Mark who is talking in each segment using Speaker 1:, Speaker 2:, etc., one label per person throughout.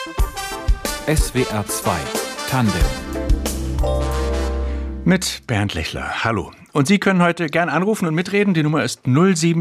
Speaker 1: SWR 2 Tandem mit Bernd Lechler. Hallo. Und Sie können heute gern anrufen und mitreden. Die Nummer ist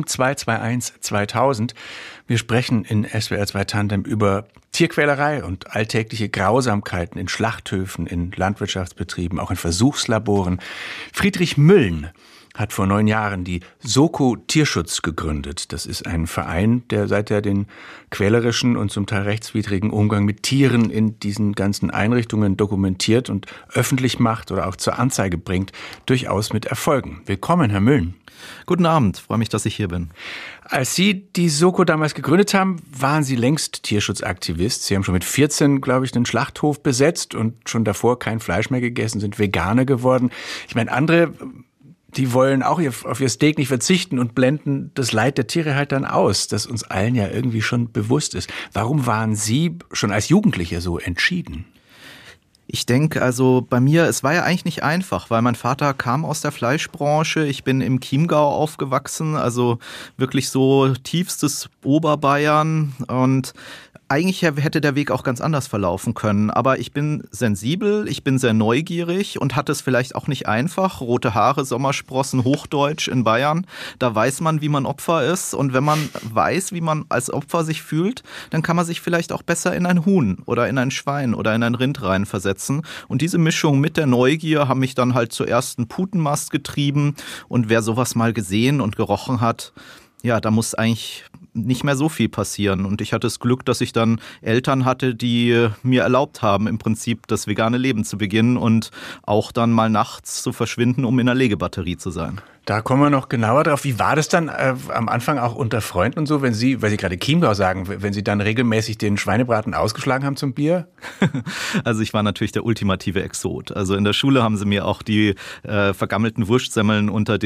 Speaker 1: 07221 2000. Wir sprechen in SWR 2 Tandem über Tierquälerei und alltägliche Grausamkeiten in Schlachthöfen, in Landwirtschaftsbetrieben, auch in Versuchslaboren. Friedrich Müllen hat vor 9 Jahren die Soko Tierschutz gegründet. Das ist ein Verein, der seither den quälerischen und zum Teil rechtswidrigen Umgang mit Tieren in diesen ganzen Einrichtungen dokumentiert und öffentlich macht oder auch zur Anzeige bringt, durchaus mit Erfolgen. Willkommen, Herr Müllen.
Speaker 2: Guten Abend, freue mich, dass ich hier bin.
Speaker 1: Als Sie die Soko damals gegründet haben, waren Sie längst Tierschutzaktivist. Sie haben schon mit 14, glaube ich, einen Schlachthof besetzt und schon davor kein Fleisch mehr gegessen, sind Veganer geworden. Ich meine, andere, die wollen auch auf ihr Steak nicht verzichten und blenden das Leid der Tiere halt dann aus, das uns allen ja irgendwie schon bewusst ist. Warum waren Sie schon als Jugendliche so entschieden?
Speaker 2: Ich denke, also bei mir, es war ja eigentlich nicht einfach, weil mein Vater kam aus der Fleischbranche. Ich bin im Chiemgau aufgewachsen, also wirklich so tiefstes Oberbayern, und eigentlich hätte der Weg auch ganz anders verlaufen können, aber ich bin sensibel, ich bin sehr neugierig und hatte es vielleicht auch nicht einfach. Rote Haare, Sommersprossen, Hochdeutsch in Bayern, da weiß man, wie man Opfer ist, und wenn man weiß, wie man als Opfer sich fühlt, dann kann man sich vielleicht auch besser in ein Huhn oder in ein Schwein oder in ein Rind reinversetzen, und diese Mischung mit der Neugier haben mich dann halt zur ersten Putenmast getrieben, und wer sowas mal gesehen und gerochen hat, ja, da muss eigentlich nicht mehr so viel passieren. Und ich hatte das Glück, dass ich dann Eltern hatte, die mir erlaubt haben, im Prinzip das vegane Leben zu beginnen und auch dann mal nachts zu verschwinden, um in der Legebatterie zu sein.
Speaker 1: Da kommen wir noch genauer drauf. Wie war das dann am Anfang auch unter Freunden und so, wenn Sie, weil Sie gerade Chiemgau sagen, wenn Sie dann regelmäßig den Schweinebraten ausgeschlagen haben zum Bier?
Speaker 2: Also ich war natürlich der ultimative Exot. Also in der Schule haben sie mir auch die vergammelten Wurstsemmeln unter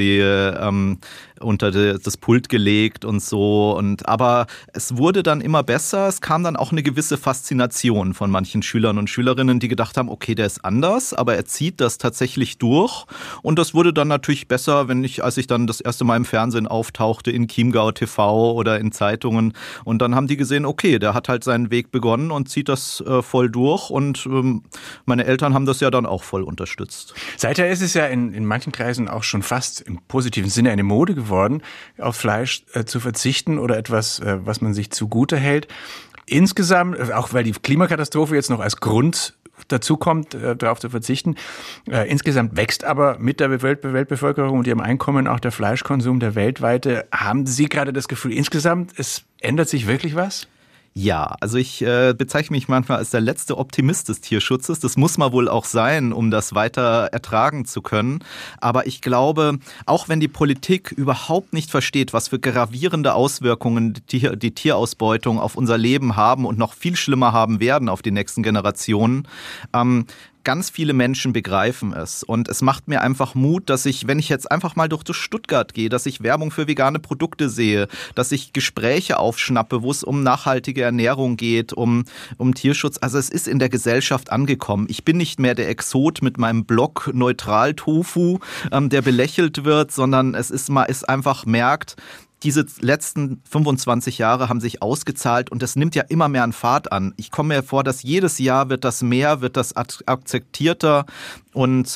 Speaker 2: das Pult gelegt und so. Aber es wurde dann immer besser. Es kam dann auch eine gewisse Faszination von manchen Schülern und Schülerinnen, die gedacht haben, okay, der ist anders, aber er zieht das tatsächlich durch. Und das wurde dann natürlich besser, als ich dann das erste Mal im Fernsehen auftauchte, in Chiemgau TV oder in Zeitungen. Und dann haben die gesehen, okay, der hat halt seinen Weg begonnen und zieht das voll durch. Und meine Eltern haben das ja dann auch voll unterstützt.
Speaker 1: Seither ist es ja in manchen Kreisen auch schon fast im positiven Sinne eine Mode geworden, auf Fleisch zu verzichten oder etwas, was man sich zugute hält. Insgesamt, auch weil die Klimakatastrophe jetzt noch als Grund dazu kommt, darauf zu verzichten. Insgesamt wächst aber mit der Weltbevölkerung und ihrem Einkommen auch der Fleischkonsum, der weltweite. Haben Sie gerade das Gefühl, insgesamt, es ändert sich wirklich was?
Speaker 2: Ja, also ich bezeichne mich manchmal als der letzte Optimist des Tierschutzes. Das muss man wohl auch sein, um das weiter ertragen zu können. Aber ich glaube, auch wenn die Politik überhaupt nicht versteht, was für gravierende Auswirkungen die Tierausbeutung auf unser Leben haben und noch viel schlimmer haben werden auf die nächsten Generationen, ganz viele Menschen begreifen es, und es macht mir einfach Mut, dass ich, wenn ich jetzt einfach mal durch Stuttgart gehe, dass ich Werbung für vegane Produkte sehe, dass ich Gespräche aufschnappe, wo es um nachhaltige Ernährung geht, um Tierschutz. Also es ist in der Gesellschaft angekommen. Ich bin nicht mehr der Exot mit meinem Blog Neutral Tofu, der belächelt wird, sondern es ist einfach merkt, diese letzten 25 Jahre haben sich ausgezahlt, und das nimmt ja immer mehr an Fahrt an. Ich komme mir vor, dass jedes Jahr wird das akzeptierter, und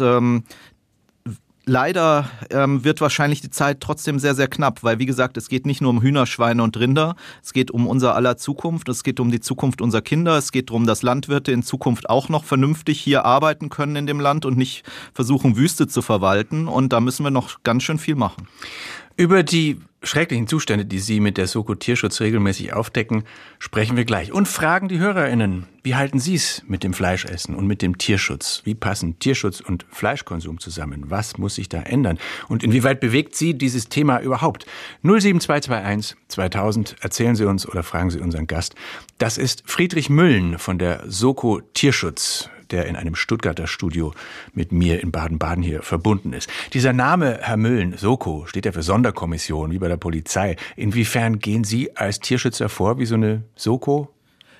Speaker 2: leider wird wahrscheinlich die Zeit trotzdem sehr, sehr knapp, weil, wie gesagt, es geht nicht nur um Hühner, Schweine und Rinder, es geht um unser aller Zukunft, es geht um die Zukunft unserer Kinder, es geht darum, dass Landwirte in Zukunft auch noch vernünftig hier arbeiten können in dem Land und nicht versuchen, Wüste zu verwalten, und da müssen wir noch ganz schön viel machen.
Speaker 1: Über die schrecklichen Zustände, die Sie mit der Soko Tierschutz regelmäßig aufdecken, sprechen wir gleich. Und fragen die HörerInnen, wie halten Sie es mit dem Fleischessen und mit dem Tierschutz? Wie passen Tierschutz und Fleischkonsum zusammen? Was muss sich da ändern? Und inwieweit bewegt Sie dieses Thema überhaupt? 07221 2000, erzählen Sie uns oder fragen Sie unseren Gast. Das ist Friedrich Müllen von der Soko Tierschutz, der in einem Stuttgarter Studio mit mir in Baden-Baden hier verbunden ist. Dieser Name, Herr Müllen, Soko, steht ja für Sonderkommission, wie bei der Polizei. Inwiefern gehen Sie als Tierschützer vor, wie so eine Soko?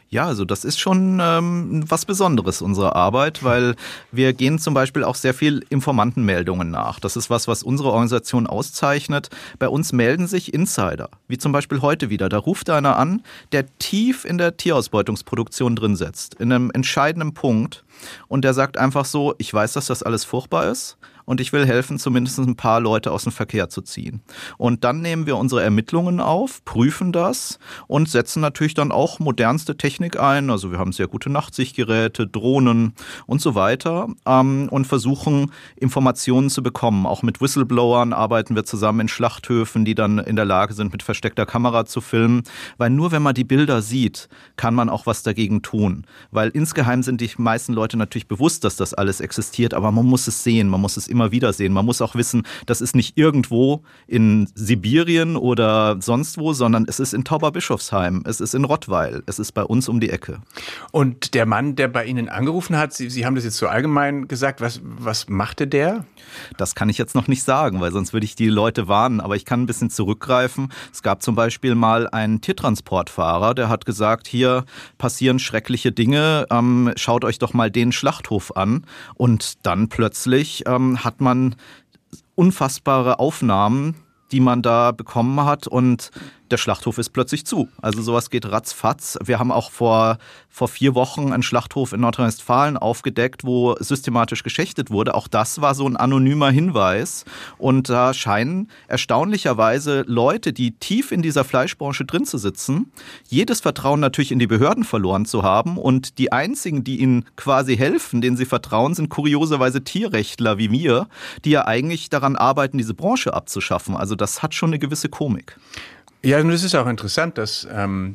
Speaker 2: Ja, also das ist schon was Besonderes, unsere Arbeit, weil wir gehen zum Beispiel auch sehr viel Informantenmeldungen nach. Das ist was unsere Organisation auszeichnet. Bei uns melden sich Insider, wie zum Beispiel heute wieder. Da ruft einer an, der tief in der Tierausbeutungsproduktion drin sitzt, in einem entscheidenden Punkt. Und der sagt einfach so, ich weiß, dass das alles furchtbar ist. Und ich will helfen, zumindest ein paar Leute aus dem Verkehr zu ziehen. Und dann nehmen wir unsere Ermittlungen auf, prüfen das und setzen natürlich dann auch modernste Technik ein. Also wir haben sehr gute Nachtsichtgeräte, Drohnen und so weiter und versuchen, Informationen zu bekommen. Auch mit Whistleblowern arbeiten wir zusammen in Schlachthöfen, die dann in der Lage sind, mit versteckter Kamera zu filmen. Weil nur wenn man die Bilder sieht, kann man auch was dagegen tun. Weil insgeheim sind die meisten Leute natürlich bewusst, dass das alles existiert, aber man muss es sehen, man muss es immer wieder sehen. Man muss auch wissen, das ist nicht irgendwo in Sibirien oder sonst wo, sondern es ist in Tauberbischofsheim, es ist in Rottweil, es ist bei uns um die Ecke.
Speaker 1: Und der Mann, der bei Ihnen angerufen hat, Sie haben das jetzt so allgemein gesagt, was machte der?
Speaker 2: Das kann ich jetzt noch nicht sagen, weil sonst würde ich die Leute warnen, aber ich kann ein bisschen zurückgreifen. Es gab zum Beispiel mal einen Tiertransportfahrer, der hat gesagt, hier passieren schreckliche Dinge, schaut euch doch mal den Schlachthof an. Und dann plötzlich hat man unfassbare Aufnahmen, die man da bekommen hat und der Schlachthof ist plötzlich zu. Also sowas geht ratzfatz. Wir haben auch vor 4 Wochen einen Schlachthof in Nordrhein-Westfalen aufgedeckt, wo systematisch geschächtet wurde. Auch das war so ein anonymer Hinweis. Und da scheinen erstaunlicherweise Leute, die tief in dieser Fleischbranche drin zu sitzen, jedes Vertrauen natürlich in die Behörden verloren zu haben. Und die einzigen, die ihnen quasi helfen, denen sie vertrauen, sind kurioserweise Tierrechtler wie wir, die ja eigentlich daran arbeiten, diese Branche abzuschaffen. Also das hat schon eine gewisse Komik.
Speaker 1: Ja, und es ist auch interessant, dass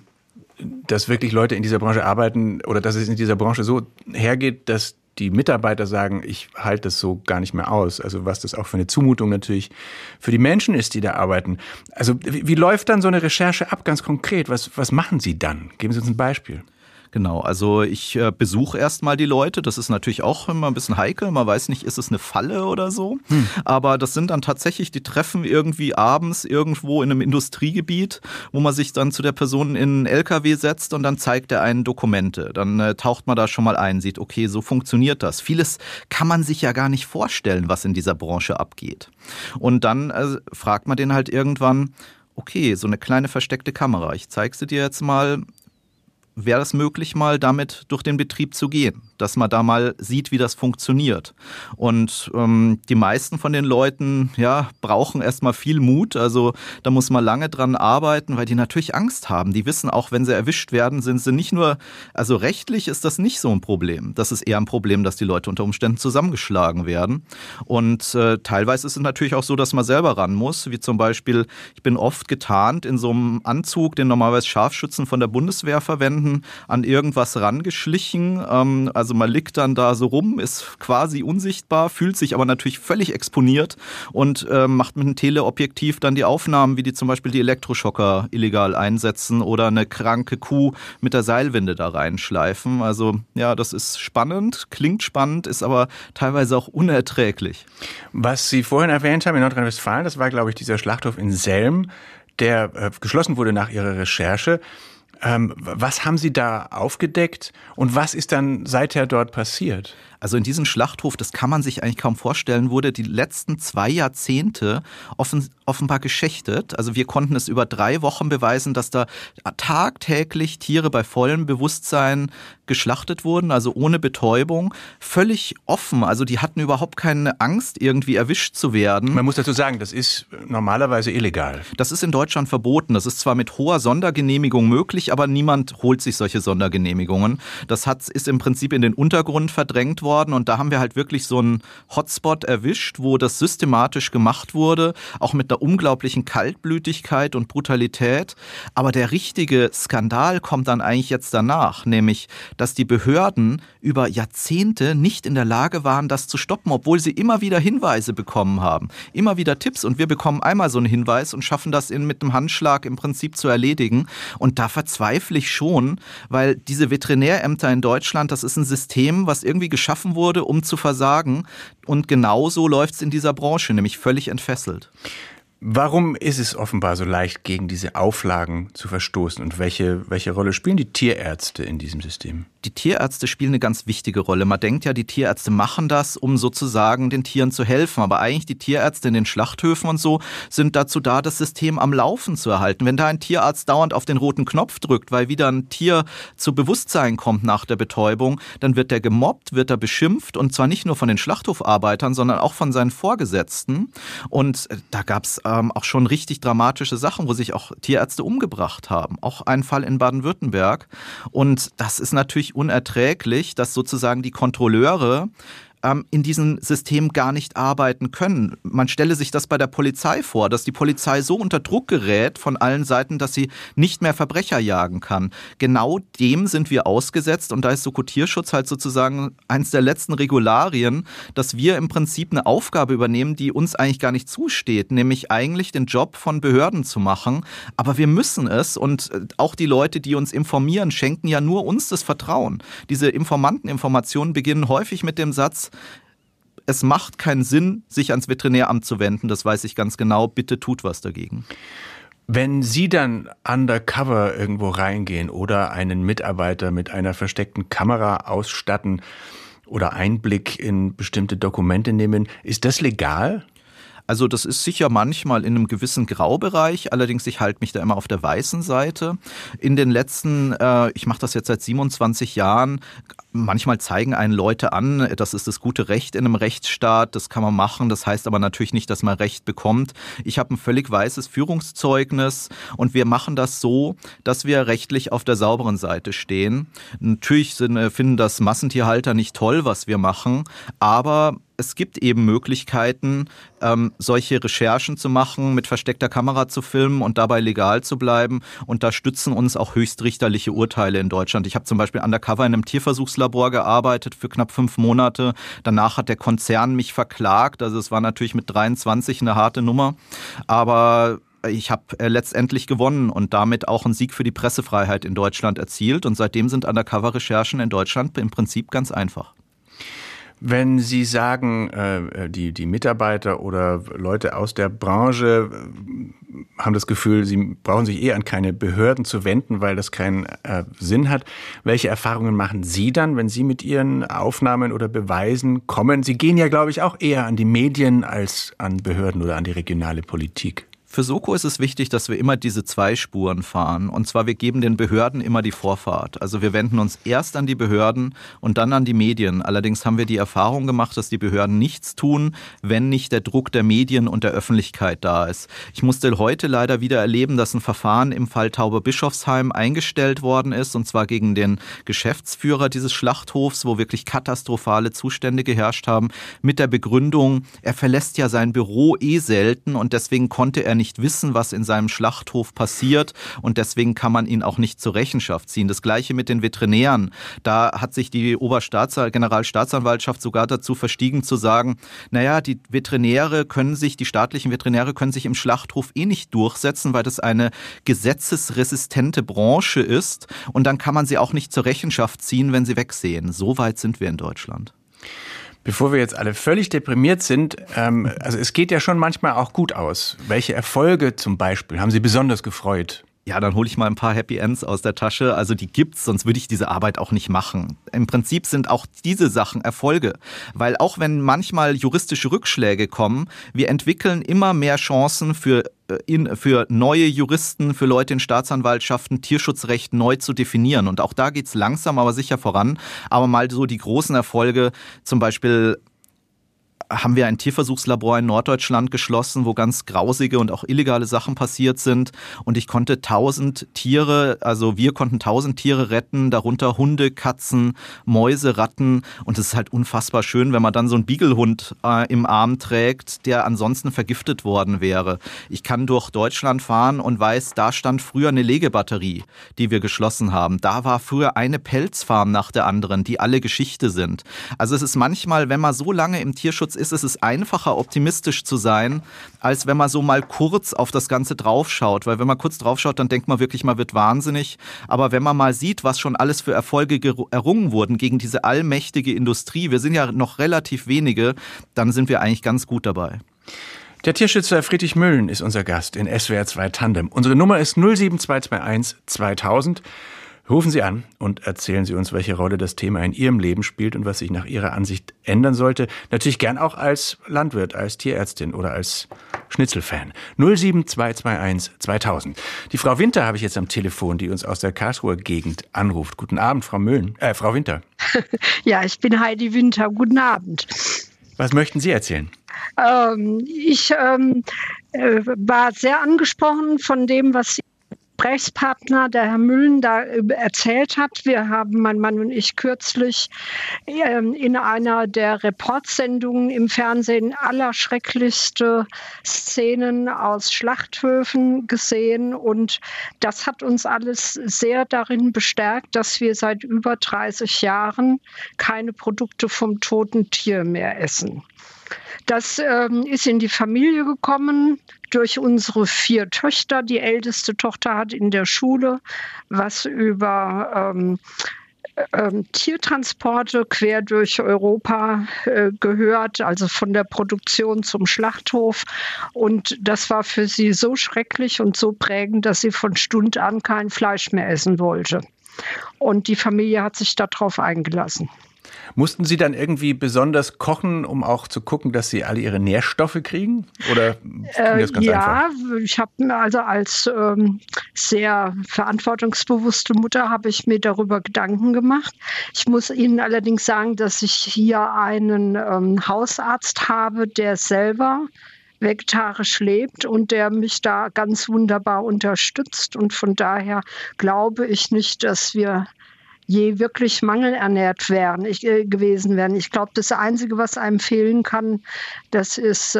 Speaker 1: wirklich Leute in dieser Branche arbeiten oder dass es in dieser Branche so hergeht, dass die Mitarbeiter sagen, ich halte das so gar nicht mehr aus. Also was das auch für eine Zumutung natürlich für die Menschen ist, die da arbeiten. Also wie läuft dann so eine Recherche ab, ganz konkret? Was machen Sie dann? Geben Sie uns ein Beispiel.
Speaker 2: Genau, also ich besuche erstmal die Leute. Das ist natürlich auch immer ein bisschen heikel. Man weiß nicht, ist es eine Falle oder so. Aber das sind dann tatsächlich die Treffen irgendwie abends irgendwo in einem Industriegebiet, wo man sich dann zu der Person in einen LKW setzt und dann zeigt er einen Dokumente. Dann taucht man da schon mal ein, sieht, okay, so funktioniert das. Vieles kann man sich ja gar nicht vorstellen, was in dieser Branche abgeht. Und dann fragt man den halt irgendwann, okay, so eine kleine versteckte Kamera, ich zeige sie dir jetzt mal. Wäre es möglich, mal damit durch den Betrieb zu gehen, dass man da mal sieht, wie das funktioniert. Und die meisten von den Leuten brauchen erstmal viel Mut. Also da muss man lange dran arbeiten, weil die natürlich Angst haben. Die wissen auch, wenn sie erwischt werden, sind sie nicht nur, also rechtlich ist das nicht so ein Problem. Das ist eher ein Problem, dass die Leute unter Umständen zusammengeschlagen werden. Und teilweise ist es natürlich auch so, dass man selber ran muss. Wie zum Beispiel, ich bin oft getarnt in so einem Anzug, den normalerweise Scharfschützen von der Bundeswehr verwenden, an irgendwas rangeschlichen. Also man liegt dann da so rum, ist quasi unsichtbar, fühlt sich aber natürlich völlig exponiert und macht mit einem Teleobjektiv dann die Aufnahmen, wie die zum Beispiel die Elektroschocker illegal einsetzen oder eine kranke Kuh mit der Seilwinde da reinschleifen. Also ja, das ist spannend, klingt spannend, ist aber teilweise auch unerträglich.
Speaker 1: Was Sie vorhin erwähnt haben in Nordrhein-Westfalen, das war, glaube ich, dieser Schlachthof in Selm, der geschlossen wurde nach Ihrer Recherche. Was haben Sie da aufgedeckt und was ist dann seither dort passiert?
Speaker 2: Also in diesem Schlachthof, das kann man sich eigentlich kaum vorstellen, wurde die letzten 2 Jahrzehnte offenbar geschächtet. Also wir konnten es über 3 Wochen beweisen, dass da tagtäglich Tiere bei vollem Bewusstsein geschlachtet wurden, also ohne Betäubung, völlig offen. Also die hatten überhaupt keine Angst, irgendwie erwischt zu werden.
Speaker 1: Man muss dazu sagen, das ist normalerweise illegal.
Speaker 2: Das ist in Deutschland verboten. Das ist zwar mit hoher Sondergenehmigung möglich, aber niemand holt sich solche Sondergenehmigungen. Das ist im Prinzip in den Untergrund verdrängt worden. Und da haben wir halt wirklich so einen Hotspot erwischt, wo das systematisch gemacht wurde, auch mit einer unglaublichen Kaltblütigkeit und Brutalität. Aber der richtige Skandal kommt dann eigentlich jetzt danach, nämlich, dass die Behörden über Jahrzehnte nicht in der Lage waren, das zu stoppen, obwohl sie immer wieder Hinweise bekommen haben, immer wieder Tipps. Und wir bekommen einmal so einen Hinweis und schaffen das mit einem Handschlag im Prinzip zu erledigen. Und da verzweifle ich schon, weil diese Veterinärämter in Deutschland, das ist ein System, was irgendwie geschaffen wurde, um zu versagen. Und genauso läuft es in dieser Branche, nämlich völlig entfesselt.
Speaker 1: Warum ist es offenbar so leicht, gegen diese Auflagen zu verstoßen? Und welche Rolle spielen die Tierärzte in diesem System?
Speaker 2: Die Tierärzte spielen eine ganz wichtige Rolle. Man denkt ja, die Tierärzte machen das, um sozusagen den Tieren zu helfen. Aber eigentlich die Tierärzte in den Schlachthöfen und so sind dazu da, das System am Laufen zu erhalten. Wenn da ein Tierarzt dauernd auf den roten Knopf drückt, weil wieder ein Tier zu Bewusstsein kommt nach der Betäubung, dann wird der gemobbt, wird er beschimpft und zwar nicht nur von den Schlachthofarbeitern, sondern auch von seinen Vorgesetzten. Und da gab es auch schon richtig dramatische Sachen, wo sich auch Tierärzte umgebracht haben. Auch ein Fall in Baden-Württemberg. Und das ist natürlich unerträglich, dass sozusagen die Kontrolleure in diesem System gar nicht arbeiten können. Man stelle sich das bei der Polizei vor, dass die Polizei so unter Druck gerät von allen Seiten, dass sie nicht mehr Verbrecher jagen kann. Genau dem sind wir ausgesetzt und da ist Tierschutz halt sozusagen eins der letzten Regularien, dass wir im Prinzip eine Aufgabe übernehmen, die uns eigentlich gar nicht zusteht, nämlich eigentlich den Job von Behörden zu machen. Aber wir müssen es und auch die Leute, die uns informieren, schenken ja nur uns das Vertrauen. Diese Informanteninformationen beginnen häufig mit dem Satz, es macht keinen Sinn, sich ans Veterinäramt zu wenden, das weiß ich ganz genau, bitte tut was dagegen.
Speaker 1: Wenn Sie dann undercover irgendwo reingehen oder einen Mitarbeiter mit einer versteckten Kamera ausstatten oder Einblick in bestimmte Dokumente nehmen, ist das legal?
Speaker 2: Also das ist sicher manchmal in einem gewissen Graubereich, allerdings ich halte mich da immer auf der weißen Seite. In den letzten, ich mache das jetzt seit 27 Jahren, manchmal zeigen einen Leute an, das ist das gute Recht in einem Rechtsstaat, das kann man machen, das heißt aber natürlich nicht, dass man Recht bekommt. Ich habe ein völlig weißes Führungszeugnis und wir machen das so, dass wir rechtlich auf der sauberen Seite stehen. Natürlich finden das Massentierhalter nicht toll, was wir machen, aber es gibt eben Möglichkeiten, solche Recherchen zu machen, mit versteckter Kamera zu filmen und dabei legal zu bleiben. Und da stützen uns auch höchstrichterliche Urteile in Deutschland. Ich habe zum Beispiel undercover in einem Tierversuchslabor gearbeitet für knapp 5 Monate. Danach hat der Konzern mich verklagt. Also es war natürlich mit 23 eine harte Nummer. Aber ich habe letztendlich gewonnen und damit auch einen Sieg für die Pressefreiheit in Deutschland erzielt. Und seitdem sind Undercover-Recherchen in Deutschland im Prinzip ganz einfach.
Speaker 1: Wenn Sie sagen, die Mitarbeiter oder Leute aus der Branche haben das Gefühl, sie brauchen sich an keine Behörden zu wenden, weil das keinen Sinn hat. Welche Erfahrungen machen Sie dann, wenn Sie mit Ihren Aufnahmen oder Beweisen kommen? Sie gehen ja, glaube ich, auch eher an die Medien als an Behörden oder an die regionale Politik.
Speaker 2: Für Soko ist es wichtig, dass wir immer diese 2 Spuren fahren. Und zwar, wir geben den Behörden immer die Vorfahrt. Also wir wenden uns erst an die Behörden und dann an die Medien. Allerdings haben wir die Erfahrung gemacht, dass die Behörden nichts tun, wenn nicht der Druck der Medien und der Öffentlichkeit da ist. Ich musste heute leider wieder erleben, dass ein Verfahren im Fall Taube-Bischofsheim eingestellt worden ist, und zwar gegen den Geschäftsführer dieses Schlachthofs, wo wirklich katastrophale Zustände geherrscht haben, mit der Begründung, er verlässt ja sein Büro selten und deswegen konnte er nicht wissen, was in seinem Schlachthof passiert und deswegen kann man ihn auch nicht zur Rechenschaft ziehen. Das Gleiche mit den Veterinären. Da hat sich die Generalstaatsanwaltschaft sogar dazu verstiegen zu sagen, naja, die staatlichen Veterinäre können sich im Schlachthof nicht durchsetzen, weil das eine gesetzesresistente Branche ist und dann kann man sie auch nicht zur Rechenschaft ziehen, wenn sie wegsehen. So weit sind wir in Deutschland.
Speaker 1: Bevor wir jetzt alle völlig deprimiert sind, also es geht ja schon manchmal auch gut aus. Welche Erfolge zum Beispiel haben Sie besonders gefreut?
Speaker 2: Ja, dann hole ich mal ein paar Happy Ends aus der Tasche. Also die gibt's, sonst würde ich diese Arbeit auch nicht machen. Im Prinzip sind auch diese Sachen Erfolge. Weil auch wenn manchmal juristische Rückschläge kommen, wir entwickeln immer mehr Chancen für neue Juristen, für Leute in Staatsanwaltschaften, Tierschutzrecht neu zu definieren. Und auch da geht's langsam, aber sicher voran. Aber mal so die großen Erfolge, zum Beispiel haben wir ein Tierversuchslabor in Norddeutschland geschlossen, wo ganz grausige und auch illegale Sachen passiert sind. Und wir konnten 1000 Tiere retten, darunter Hunde, Katzen, Mäuse, Ratten. Und es ist halt unfassbar schön, wenn man dann so einen Beaglehund im Arm trägt, der ansonsten vergiftet worden wäre. Ich kann durch Deutschland fahren und weiß, da stand früher eine Legebatterie, die wir geschlossen haben. Da war früher eine Pelzfarm nach der anderen, die alle Geschichte sind. Also es ist manchmal, wenn man so lange im Tierschutz ist, es ist einfacher, optimistisch zu sein, als wenn man so mal kurz auf das Ganze draufschaut. Weil wenn man kurz draufschaut, dann denkt man wirklich, man wird wahnsinnig. Aber wenn man mal sieht, was schon alles für Erfolge errungen wurden gegen diese allmächtige Industrie, wir sind ja noch relativ wenige, dann sind wir eigentlich ganz gut dabei.
Speaker 1: Der Tierschützer Friedrich Müllen ist unser Gast in SWR 2 Tandem. Unsere Nummer ist 07221 2000. Rufen Sie an und erzählen Sie uns, welche Rolle das Thema in Ihrem Leben spielt und was sich nach Ihrer Ansicht ändern sollte. Natürlich gern auch als Landwirt, als Tierärztin oder als Schnitzelfan. 07221 2000. Die Frau Winter habe ich jetzt am Telefon, die uns aus der Karlsruher Gegend anruft. Guten Abend, Frau Winter.
Speaker 3: Ja, ich bin Heidi Winter. Guten Abend.
Speaker 1: Was möchten Sie erzählen?
Speaker 3: Ich war sehr angesprochen von dem, was Ihr Gesprächspartner, der Herr Müllen, da erzählt hat. Wir haben, mein Mann und ich, kürzlich in einer der Reportsendungen im Fernsehen allerschrecklichste Szenen aus Schlachthöfen gesehen. Und das hat uns alles sehr darin bestärkt, dass wir seit über 30 Jahren keine Produkte vom toten Tier mehr essen. Das ist in die Familie gekommen durch unsere 4 Töchter. Die älteste Tochter hat in der Schule was über Tiertransporte quer durch Europa gehört, also von der Produktion zum Schlachthof. Und das war für sie so schrecklich und so prägend, dass sie von Stund an kein Fleisch mehr essen wollte. Und die Familie hat sich darauf eingelassen.
Speaker 1: Mussten Sie dann irgendwie besonders kochen, um auch zu gucken, dass Sie alle Ihre Nährstoffe kriegen? Oder ging das ganz einfach?
Speaker 3: Ja, ich habe also als sehr verantwortungsbewusste Mutter habe ich mir darüber Gedanken gemacht. Ich muss Ihnen allerdings sagen, dass ich hier einen Hausarzt habe, der selber vegetarisch lebt und der mich da ganz wunderbar unterstützt. Und von daher glaube ich nicht, dass wir je wirklich mangelernährt gewesen wären. Ich glaube, das Einzige, was einem fehlen kann, das ist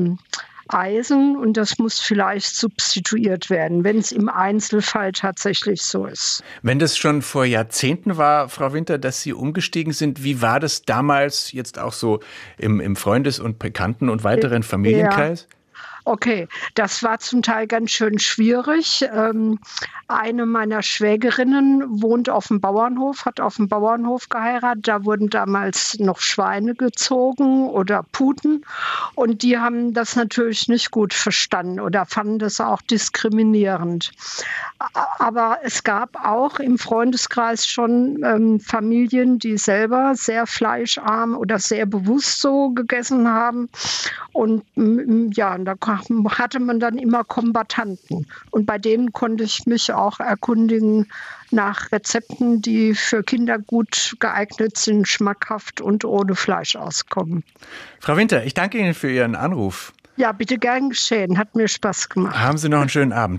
Speaker 3: Eisen und das muss vielleicht substituiert werden, wenn es im Einzelfall tatsächlich so ist.
Speaker 1: Wenn das schon vor Jahrzehnten war, Frau Winter, dass Sie umgestiegen sind, wie war das damals jetzt auch so im Freundes- und Bekannten- und weiteren Familienkreis?
Speaker 3: Ja. Okay, das war zum Teil ganz schön schwierig. Eine meiner Schwägerinnen wohnt auf dem Bauernhof, hat auf dem Bauernhof geheiratet. Da wurden damals noch Schweine gezogen oder Puten. Und die haben das natürlich nicht gut verstanden oder fanden das auch diskriminierend. Aber es gab auch im Freundeskreis schon Familien, die selber sehr fleischarm oder sehr bewusst so gegessen haben. Und ja, da hatte man dann immer Kombattanten. Und bei denen konnte ich mich auch erkundigen nach Rezepten, die für Kinder gut geeignet sind, schmackhaft und ohne Fleisch auskommen.
Speaker 1: Frau Winter, ich danke Ihnen für Ihren Anruf.
Speaker 3: Ja, bitte gern geschehen. Hat mir Spaß gemacht.
Speaker 1: Haben Sie noch einen schönen Abend.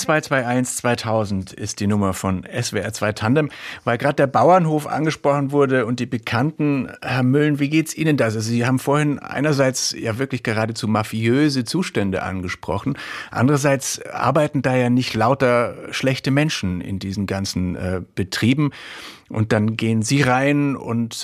Speaker 1: 07221 2000 ist die Nummer von SWR 2 Tandem. Weil gerade der Bauernhof angesprochen wurde und die Bekannten, Herr Müllen, wie geht's Ihnen das? Also Sie haben vorhin einerseits ja wirklich geradezu mafiöse Zustände angesprochen. Andererseits arbeiten da ja nicht lauter schlechte Menschen in diesen ganzen Betrieben. Und dann gehen Sie rein und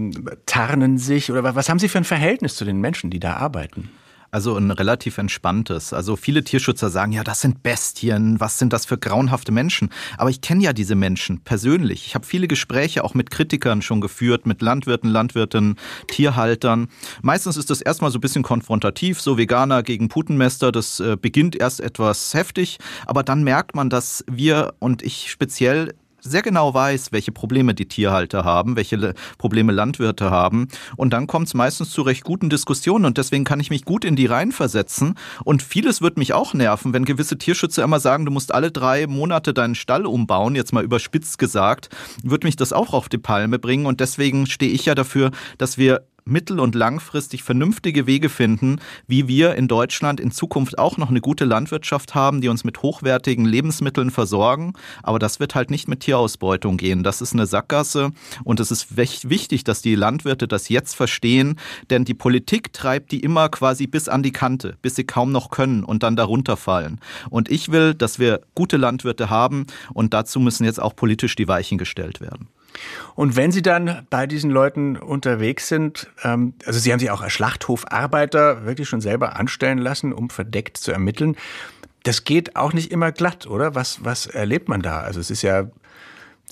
Speaker 1: tarnen sich. Oder was haben Sie für ein Verhältnis zu den Menschen, die da arbeiten?
Speaker 2: Also ein relativ entspanntes. Also viele Tierschützer sagen, ja, das sind Bestien, was sind das für grauenhafte Menschen? Aber ich kenne ja diese Menschen persönlich. Ich habe viele Gespräche auch mit Kritikern schon geführt, mit Landwirten, Landwirtinnen, Tierhaltern. Meistens ist das erstmal so ein bisschen konfrontativ, so Veganer gegen Putenmäster. Das beginnt erst etwas heftig, aber dann merkt man, dass wir und ich speziell sehr genau weiß, welche Probleme die Tierhalter haben, welche Probleme Landwirte haben. Und dann kommt es meistens zu recht guten Diskussionen. Und deswegen kann ich mich gut in die reinversetzen. Und vieles wird mich auch nerven, wenn gewisse Tierschützer immer sagen, du musst alle 3 Monate deinen Stall umbauen, jetzt mal überspitzt gesagt, wird mich das auch auf die Palme bringen. Und deswegen stehe ich ja dafür, dass wir mittel- und langfristig vernünftige Wege finden, wie wir in Deutschland in Zukunft auch noch eine gute Landwirtschaft haben, die uns mit hochwertigen Lebensmitteln versorgen. Aber das wird halt nicht mit Tierausbeutung gehen. Das ist eine Sackgasse und es ist wichtig, dass die Landwirte das jetzt verstehen, denn die Politik treibt die immer quasi bis an die Kante, bis sie kaum noch können und dann darunter fallen. Und ich will, dass wir gute Landwirte haben und dazu müssen jetzt auch politisch die Weichen gestellt werden.
Speaker 1: Und wenn Sie dann bei diesen Leuten unterwegs sind, also Sie haben sich auch als Schlachthofarbeiter wirklich schon selber anstellen lassen, um verdeckt zu ermitteln. Das geht auch nicht immer glatt, oder? Was erlebt man da? Also es ist ja,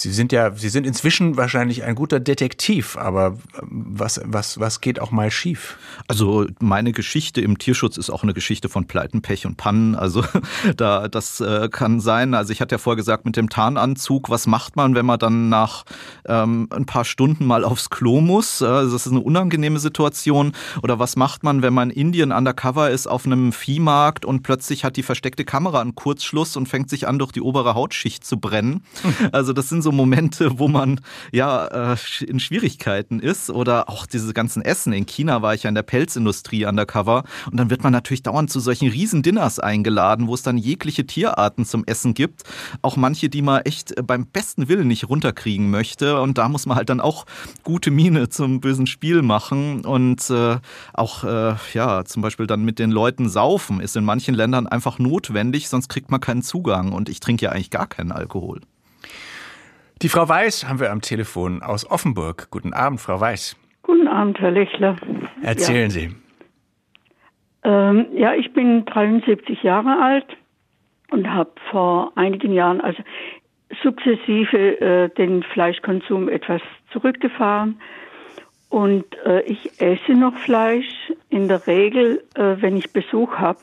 Speaker 1: Sie sind inzwischen wahrscheinlich ein guter Detektiv, aber was geht auch mal schief?
Speaker 2: Also meine Geschichte im Tierschutz ist auch eine Geschichte von Pleiten, Pech und Pannen. Also das kann sein. Also ich hatte ja vorher gesagt, mit dem Tarnanzug, was macht man, wenn man dann nach ein paar Stunden mal aufs Klo muss? Also das ist eine unangenehme Situation. Oder was macht man, wenn man in Indien undercover ist auf einem Viehmarkt und plötzlich hat die versteckte Kamera einen Kurzschluss und fängt sich an, durch die obere Hautschicht zu brennen? Also das sind so Momente, wo man in Schwierigkeiten ist. Oder auch diese ganzen Essen. In China war ich ja in der Pelzindustrie undercover und dann wird man natürlich dauernd zu solchen riesen Dinners eingeladen, wo es dann jegliche Tierarten zum Essen gibt. Auch manche, die man echt beim besten Willen nicht runterkriegen möchte. Und da muss man halt dann auch gute Miene zum bösen Spiel machen. Und zum Beispiel dann mit den Leuten saufen ist in manchen Ländern einfach notwendig, sonst kriegt man keinen Zugang. Und ich trinke ja eigentlich gar keinen Alkohol.
Speaker 1: Die Frau Weiß haben wir am Telefon aus Offenburg. Guten Abend, Frau Weiß.
Speaker 4: Guten Abend, Herr Lechler.
Speaker 1: Erzählen Sie.
Speaker 4: Ich bin 73 Jahre alt und habe vor einigen Jahren sukzessive den Fleischkonsum etwas zurückgefahren. Und ich esse noch Fleisch, in der Regel, wenn ich Besuch habe.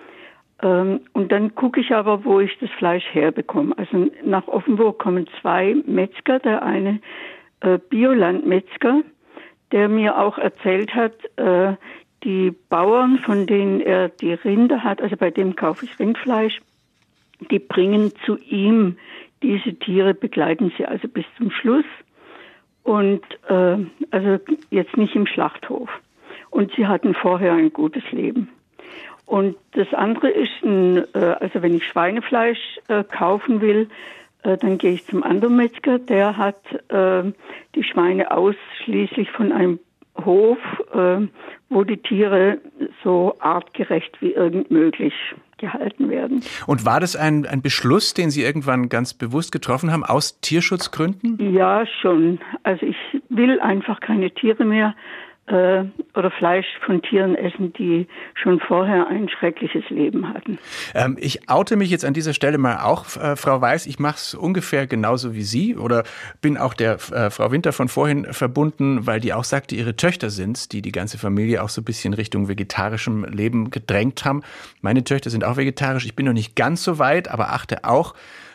Speaker 4: Und dann gucke ich aber, wo ich das Fleisch herbekomme. Also nach Offenburg kommen 2 Metzger. Der eine Biolandmetzger, der mir auch erzählt hat, die Bauern, von denen er die Rinder hat, also bei dem kaufe ich Rindfleisch, die bringen zu ihm diese Tiere, begleiten sie also bis zum Schluss. Und also jetzt nicht im Schlachthof. Und sie hatten vorher ein gutes Leben. Und das andere ist, wenn ich Schweinefleisch kaufen will, dann gehe ich zum anderen Metzger. Der hat die Schweine ausschließlich von einem Hof, wo die Tiere so artgerecht wie irgend möglich gehalten werden.
Speaker 1: Und war das ein Beschluss, den Sie irgendwann ganz bewusst getroffen haben, aus Tierschutzgründen?
Speaker 4: Ja, schon. Also ich will einfach keine Tiere mehr oder Fleisch von Tieren essen, die schon vorher ein schreckliches Leben hatten.
Speaker 1: Ich oute mich jetzt an dieser Stelle mal auch, Frau Weiß, ich mache es ungefähr genauso wie Sie oder bin auch der Frau Winter von vorhin verbunden, weil die auch sagte, ihre Töchter sind, die ganze Familie auch so ein bisschen Richtung vegetarischem Leben gedrängt haben. Meine Töchter sind auch vegetarisch, ich bin noch nicht ganz so weit, aber achte auch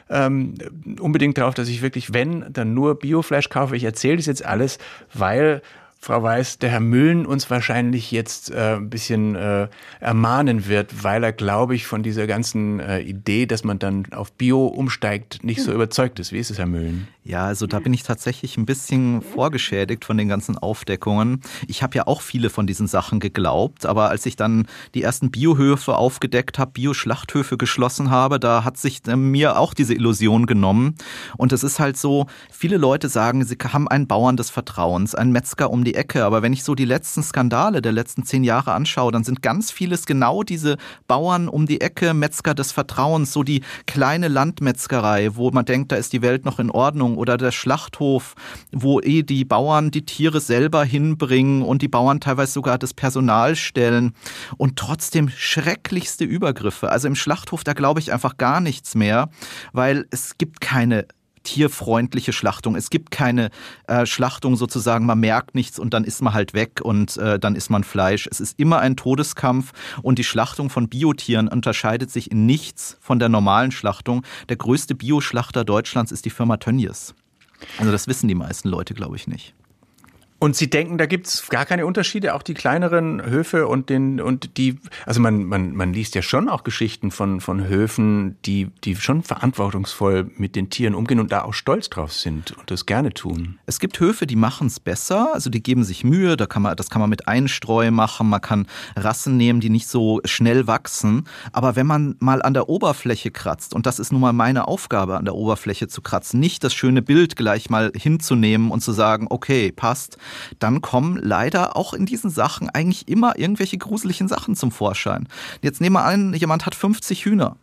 Speaker 1: unbedingt darauf, dass ich wirklich, wenn, dann nur Biofleisch kaufe. Ich erzähle das jetzt alles, weil Frau Weiß, der Herr Müllen uns wahrscheinlich jetzt ein bisschen ermahnen wird, weil er, glaube ich, von dieser ganzen Idee, dass man dann auf Bio umsteigt, nicht so überzeugt ist. Wie ist es, Herr Müllen?
Speaker 2: Ja, also da bin ich tatsächlich ein bisschen vorgeschädigt von den ganzen Aufdeckungen. Ich habe ja auch viele von diesen Sachen geglaubt, aber als ich dann die ersten Biohöfe aufgedeckt habe, Bio-Schlachthöfe geschlossen habe, da hat sich mir auch diese Illusion genommen. Und es ist halt so, viele Leute sagen, sie haben einen Bauern des Vertrauens, einen Metzger um die Ecke. Aber wenn ich so die letzten Skandale der letzten 10 Jahre anschaue, dann sind ganz vieles genau diese Bauern um die Ecke, Metzger des Vertrauens, so die kleine Landmetzgerei, wo man denkt, da ist die Welt noch in Ordnung, oder der Schlachthof, wo die Bauern die Tiere selber hinbringen und die Bauern teilweise sogar das Personal stellen und trotzdem schrecklichste Übergriffe. Also im Schlachthof, da glaube ich einfach gar nichts mehr, weil es gibt keine tierfreundliche Schlachtung. Es gibt keine Schlachtung sozusagen, man merkt nichts und dann ist man halt weg und dann isst man Fleisch. Es ist immer ein Todeskampf und die Schlachtung von Biotieren unterscheidet sich in nichts von der normalen Schlachtung. Der größte Bioschlachter Deutschlands ist die Firma Tönnies. Also das wissen die meisten Leute, glaube ich, nicht.
Speaker 1: Und Sie denken, da gibt es gar keine Unterschiede, auch die kleineren Höfe und die, also man liest ja schon auch Geschichten von Höfen, die schon verantwortungsvoll mit den Tieren umgehen und da auch stolz drauf sind und das gerne tun.
Speaker 2: Es gibt Höfe, die machen es besser, also die geben sich Mühe, das kann man mit Einstreu machen, man kann Rassen nehmen, die nicht so schnell wachsen, aber wenn man mal an der Oberfläche kratzt, und das ist nun mal meine Aufgabe, an der Oberfläche zu kratzen, nicht das schöne Bild gleich mal hinzunehmen und zu sagen, okay, passt, dann kommen leider auch in diesen Sachen eigentlich immer irgendwelche gruseligen Sachen zum Vorschein. Jetzt nehmen wir an, jemand hat 50 Hühner.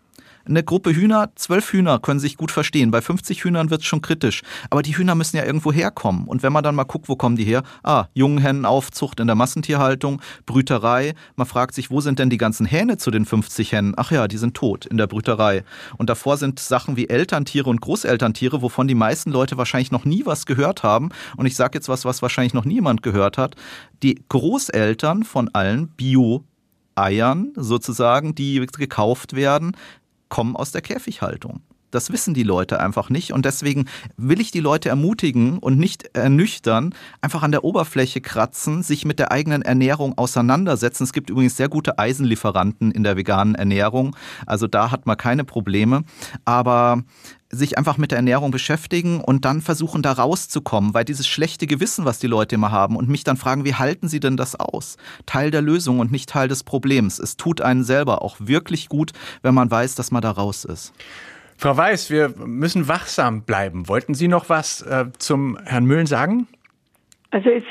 Speaker 2: Eine Gruppe Hühner, 12 Hühner können sich gut verstehen. Bei 50 Hühnern wird es schon kritisch. Aber die Hühner müssen ja irgendwo herkommen. Und wenn man dann mal guckt, wo kommen die her? Jungenhennenaufzucht in der Massentierhaltung, Brüterei. Man fragt sich, wo sind denn die ganzen Hähne zu den 50 Hennen? Ach ja, die sind tot in der Brüterei. Und davor sind Sachen wie Elterntiere und Großelterntiere, wovon die meisten Leute wahrscheinlich noch nie was gehört haben. Und ich sage jetzt was wahrscheinlich noch niemand gehört hat. Die Großeltern von allen Bio-Eiern sozusagen, die gekauft werden, kommen aus der Käfighaltung. Das wissen die Leute einfach nicht und deswegen will ich die Leute ermutigen und nicht ernüchtern, einfach an der Oberfläche kratzen, sich mit der eigenen Ernährung auseinandersetzen. Es gibt übrigens sehr gute Eisenlieferanten in der veganen Ernährung, also da hat man keine Probleme, aber sich einfach mit der Ernährung beschäftigen und dann versuchen, da rauszukommen, weil dieses schlechte Gewissen, was die Leute immer haben und mich dann fragen, wie halten sie denn das aus? Teil der Lösung und nicht Teil des Problems. Es tut einen selber auch wirklich gut, wenn man weiß, dass man da raus ist.
Speaker 1: Frau Weiß, wir müssen wachsam bleiben. Wollten Sie noch was zum Herrn Mühlen sagen?
Speaker 4: Also jetzt,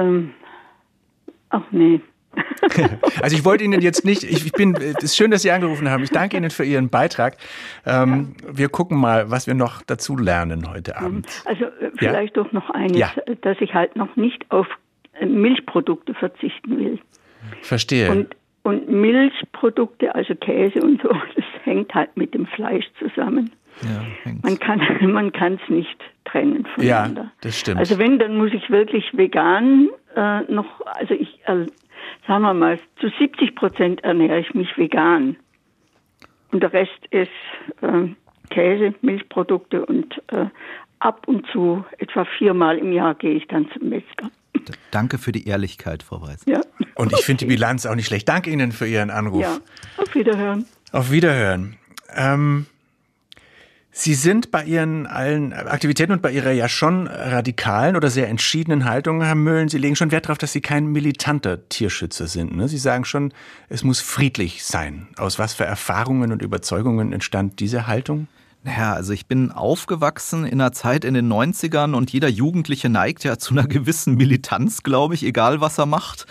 Speaker 4: nee.
Speaker 1: Also ich wollte Ihnen jetzt nicht, es ist schön, dass Sie angerufen haben. Ich danke Ihnen für Ihren Beitrag. Wir gucken mal, was wir noch dazu lernen heute Abend.
Speaker 4: Also vielleicht doch noch eines, dass ich halt noch nicht auf Milchprodukte verzichten will.
Speaker 1: Verstehe.
Speaker 4: Und Milchprodukte, also Käse und so, das hängt halt mit dem Fleisch zusammen. Ja, man kann es nicht trennen voneinander.
Speaker 1: Ja, das stimmt.
Speaker 4: Also wenn, dann muss ich wirklich vegan sagen wir mal, zu 70% ernähre ich mich vegan. Und der Rest ist Käse, Milchprodukte und ab und zu, etwa 4-mal im Jahr, gehe ich dann zum Metzger.
Speaker 2: Danke für die Ehrlichkeit, Frau Weiß.
Speaker 4: Ja.
Speaker 1: Und ich finde die Bilanz auch nicht schlecht. Danke Ihnen für Ihren Anruf.
Speaker 4: Ja, auf Wiederhören.
Speaker 1: Auf Wiederhören. Sie sind bei Ihren allen Aktivitäten und bei Ihrer ja schon radikalen oder sehr entschiedenen Haltung, Herr Mühlen, Sie legen schon Wert darauf, dass Sie kein militanter Tierschützer sind. Ne? Sie sagen schon, es muss friedlich sein. Aus was für Erfahrungen und Überzeugungen entstand diese Haltung?
Speaker 2: Naja, also ich bin aufgewachsen in einer Zeit in den 90ern und jeder Jugendliche neigt ja zu einer gewissen Militanz, glaube ich, egal was er macht.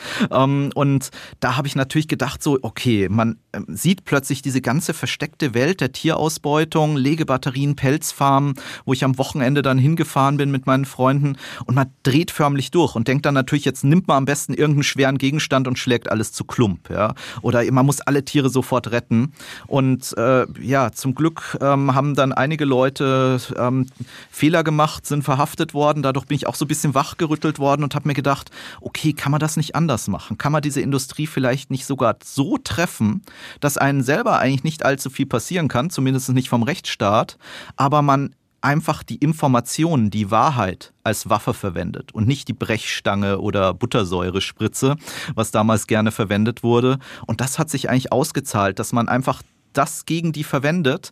Speaker 2: Und da habe ich natürlich gedacht so, okay, man sieht plötzlich diese ganze versteckte Welt der Tierausbeutung, Legebatterien, Pelzfarmen, wo ich am Wochenende dann hingefahren bin mit meinen Freunden und man dreht förmlich durch und denkt dann natürlich, jetzt nimmt man am besten irgendeinen schweren Gegenstand und schlägt alles zu Klump. Ja? Oder man muss alle Tiere sofort retten. Und zum Glück haben dann einige Leute Fehler gemacht, sind verhaftet worden. Dadurch bin ich auch so ein bisschen wachgerüttelt worden und habe mir gedacht, okay, kann man das nicht anders machen? Kann man diese Industrie vielleicht nicht sogar so treffen, dass einen selber eigentlich nicht allzu viel passieren kann, zumindest nicht vom Rechtsstaat, aber man einfach die Informationen, die Wahrheit als Waffe verwendet und nicht die Brechstange oder Buttersäurespritze, was damals gerne verwendet wurde. Und das hat sich eigentlich ausgezahlt, dass man einfach das gegen die verwendet.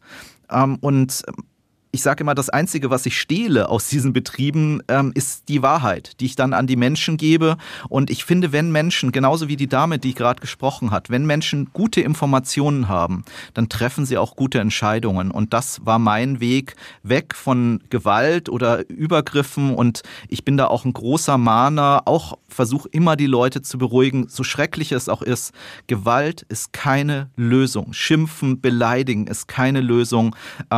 Speaker 2: Und ich sage immer, das Einzige, was ich stehle aus diesen Betrieben, ist die Wahrheit, die ich dann an die Menschen gebe. Und ich finde, wenn Menschen, genauso wie die Dame, die gerade gesprochen hat, wenn Menschen gute Informationen haben, dann treffen sie auch gute Entscheidungen. Und das war mein Weg weg von Gewalt oder Übergriffen. Und ich bin da auch ein großer Mahner, auch versuche immer die Leute zu beruhigen, so schrecklich es auch ist. Gewalt ist keine Lösung. Schimpfen, beleidigen ist keine Lösung.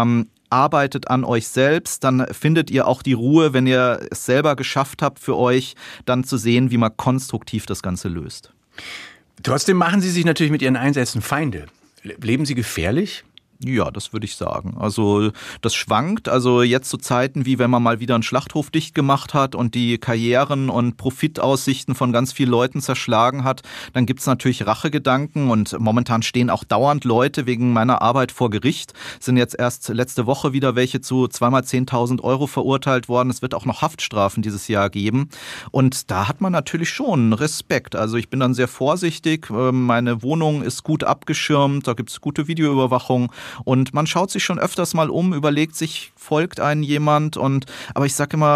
Speaker 2: Arbeitet an euch selbst, dann findet ihr auch die Ruhe, wenn ihr es selber geschafft habt für euch, dann zu sehen, wie man konstruktiv das Ganze löst.
Speaker 1: Trotzdem machen Sie sich natürlich mit Ihren Einsätzen Feinde. Leben Sie gefährlich?
Speaker 2: Ja, das würde ich sagen. Also das schwankt. Also jetzt zu Zeiten, wie wenn man mal wieder einen Schlachthof dicht gemacht hat und die Karrieren und Profitaussichten von ganz vielen Leuten zerschlagen hat, dann gibt's natürlich Rachegedanken und momentan stehen auch dauernd Leute wegen meiner Arbeit vor Gericht. Sind jetzt erst letzte Woche wieder welche zu 2-mal 10.000 € verurteilt worden. Es wird auch noch Haftstrafen dieses Jahr geben. Und da hat man natürlich schon Respekt. Also ich bin dann sehr vorsichtig. Meine Wohnung ist gut abgeschirmt. Da gibt's gute Videoüberwachung. Und man schaut sich schon öfters mal um, überlegt sich, folgt einem jemand. Aber ich sage immer,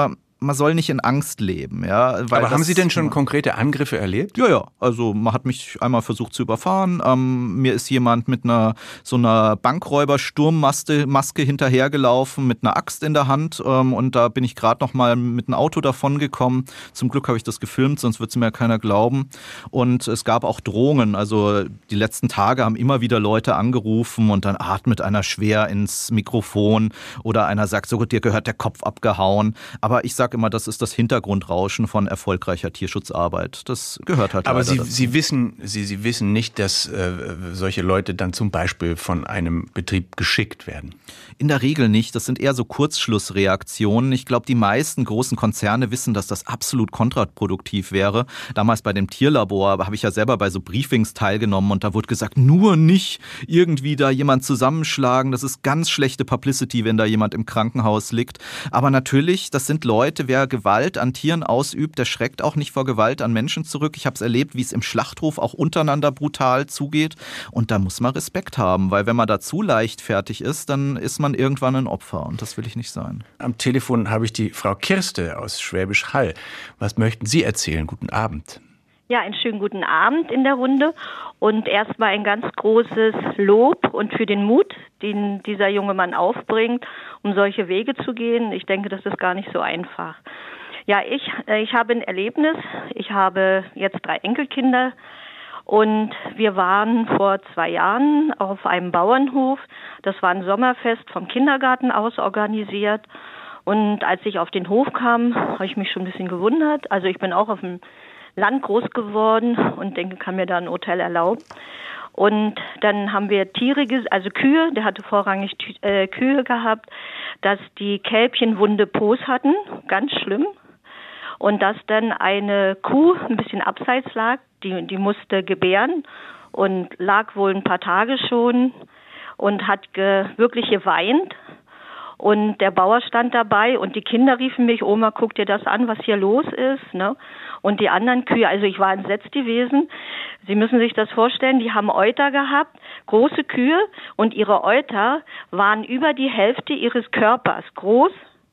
Speaker 2: man soll nicht in Angst leben. Ja, weil
Speaker 1: aber haben Sie denn schon konkrete Angriffe erlebt?
Speaker 2: Ja. Also man hat mich einmal versucht zu überfahren. Mir ist jemand mit so einer Bankräuber-Sturmmaske hinterhergelaufen, mit einer Axt in der Hand. Und da bin ich gerade noch mal mit einem Auto davon gekommen. Zum Glück habe ich das gefilmt, sonst wird es mir ja keiner glauben. Und es gab auch Drohungen. Also die letzten Tage haben immer wieder Leute angerufen und dann atmet einer schwer ins Mikrofon oder einer sagt, so dir gehört der Kopf abgehauen. Aber ich sage immer, das ist das Hintergrundrauschen von erfolgreicher Tierschutzarbeit. Das gehört halt
Speaker 1: aber
Speaker 2: leider dazu.
Speaker 1: Sie wissen nicht, dass solche Leute dann zum Beispiel von einem Betrieb geschickt werden?
Speaker 2: In der Regel nicht. Das sind eher so Kurzschlussreaktionen. Ich glaube, die meisten großen Konzerne wissen, dass das absolut kontraproduktiv wäre. Damals bei dem Tierlabor habe ich ja selber bei so Briefings teilgenommen und da wurde gesagt, nur nicht irgendwie da jemand zusammenschlagen. Das ist ganz schlechte Publicity, wenn da jemand im Krankenhaus liegt. Aber natürlich, das sind Leute, wer Gewalt an Tieren ausübt, der schreckt auch nicht vor Gewalt an Menschen zurück. Ich habe es erlebt, wie es im Schlachthof auch untereinander brutal zugeht. Und da muss man Respekt haben, weil wenn man da zu leichtfertig ist, dann ist man irgendwann ein Opfer und das will ich nicht sein.
Speaker 1: Am Telefon habe ich die Frau Kirste aus Schwäbisch Hall. Was möchten Sie erzählen? Guten Abend.
Speaker 5: Ja, einen schönen guten Abend in der Runde und erstmal ein ganz großes Lob und für den Mut, den dieser junge Mann aufbringt, um solche Wege zu gehen. Ich denke, das ist gar nicht so einfach. Ja, ich habe ein Erlebnis. Ich habe jetzt 3 Enkelkinder und wir waren vor 2 Jahren auf einem Bauernhof. Das war ein Sommerfest vom Kindergarten aus organisiert. Und als ich auf den Hof kam, habe ich mich schon ein bisschen gewundert. Also ich bin auch auf dem Land groß geworden und denke, kann mir da ein Hotel erlauben. Und dann haben wir Tiere, also Kühe, der hatte vorrangig Kühe gehabt, dass die Kälbchen wunde Pos hatten, ganz schlimm. Und dass dann eine Kuh ein bisschen abseits lag, die musste gebären und lag wohl ein paar Tage schon und hat wirklich geweint. Und der Bauer stand dabei und die Kinder riefen mich, Oma, guck dir das an, was hier los ist, ne? Und die anderen Kühe, also ich war entsetzt gewesen. Sie müssen sich das vorstellen, die haben Euter gehabt, große Kühe und ihre Euter waren über die Hälfte ihres Körpers groß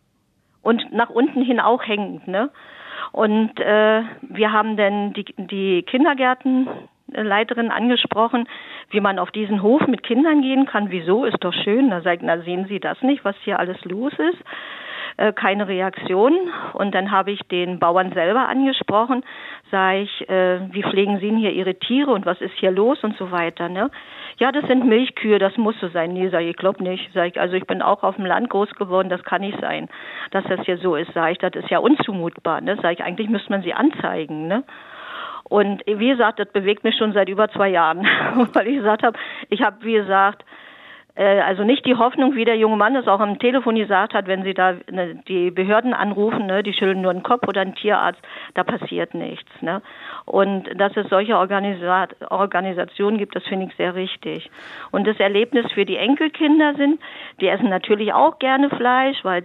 Speaker 5: und nach unten hin auch hängend, ne? Und wir haben dann die Kindergärtenleiterin angesprochen, wie man auf diesen Hof mit Kindern gehen kann. Wieso? Ist doch schön. Da sagt, na sehen Sie das nicht, was hier alles los ist? Keine Reaktion. Und dann habe ich den Bauern selber angesprochen, sage ich, wie pflegen Sie denn hier Ihre Tiere und was ist hier los und so weiter, ne? Ja, das sind Milchkühe, das muss so sein. Nee, sage ich, glaub nicht. Sag ich, also ich bin auch auf dem Land groß geworden, das kann nicht sein, dass das hier so ist. Sage ich, das ist ja unzumutbar, ne? Sage ich, eigentlich müsste man sie anzeigen, ne? Und wie gesagt, das bewegt mich schon seit über 2 Jahren, weil ich gesagt habe, wie gesagt, also nicht die Hoffnung, wie der junge Mann es auch am Telefon gesagt hat, wenn Sie da die Behörden anrufen, ne, die schütteln nur den Kopf oder einen Tierarzt, da passiert nichts, ne? Und dass es solche Organisationen gibt, das finde ich sehr richtig. Und das Erlebnis für die Enkelkinder die essen natürlich auch gerne Fleisch, weil